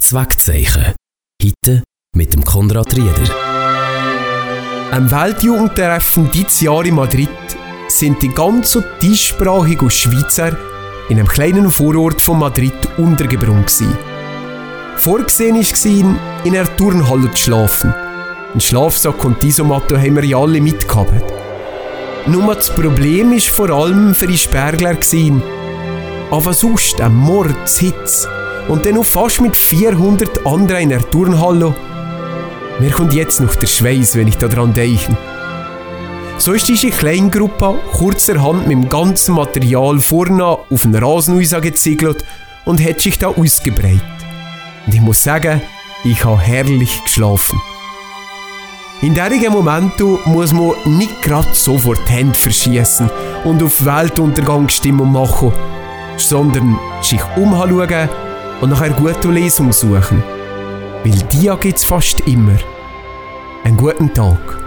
Das Wegzeichen. Heute mit dem Konrad Rieder. Am Weltjugendtreffen dieses Jahr in Madrid sind die ganzen deutschsprachigen Schweizer in einem kleinen Vorort von Madrid untergebracht. Vorgesehen war, in einer Turnhalle zu schlafen. Einen Schlafsack und Isomatte haben wir ja alle mitgehabt. Nur das Problem war vor allem für die Spergler. Aber sonst eine Mordshitze. Und dann noch fast mit 400 anderen in der Turnhalle. Mir kommt jetzt noch der Schweiß, wenn ich daran denke. So ist diese kleine Gruppe kurzerhand mit dem ganzen Material vorne auf den Rasen geziegelt und hat sich da ausgebreitet. Und ich muss sagen, ich habe herrlich geschlafen. In diesem Moment muss man nicht gerade sofort die Hände verschießen und auf Weltuntergangsstimmung machen, sondern sich umschauen und nach einer guten Lesung suchen. Weil die gibt es fast immer. Einen guten Tag.